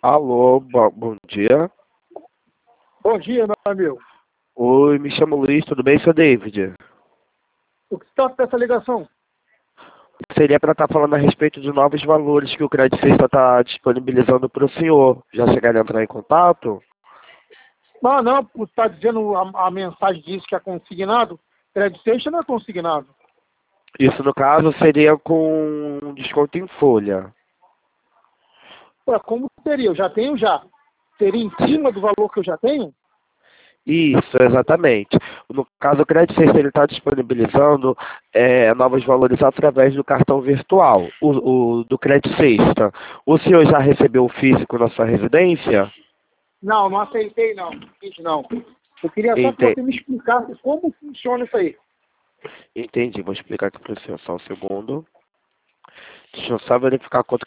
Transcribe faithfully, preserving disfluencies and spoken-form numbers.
Alô, bo- bom dia. Bom dia, meu amigo. Oi, me chamo Luiz, tudo bem, seu David? O que se trata dessa ligação? Seria para estar falando a respeito de novos valores que o Credit Sexta está disponibilizando para o senhor. Já chegaram a entrar em contato? Não, não, está dizendo a, a mensagem diz que é consignado. Credit Station não é consignado. Isso, no caso, seria com desconto em folha. Ué, como seria? Eu já tenho já. Seria em cima do valor que eu já tenho? Isso, exatamente. No caso, o Credit Sexta ele está disponibilizando é, novos valores através do cartão virtual, o, o do Credit Sexta. O senhor já recebeu o físico na sua residência? Não, não aceitei não. Fiz não. Eu queria só que Ente- você me explicasse como funciona isso aí. Entendi, vou explicar aqui para o senhor só um segundo. Deixa eu só verificar quanto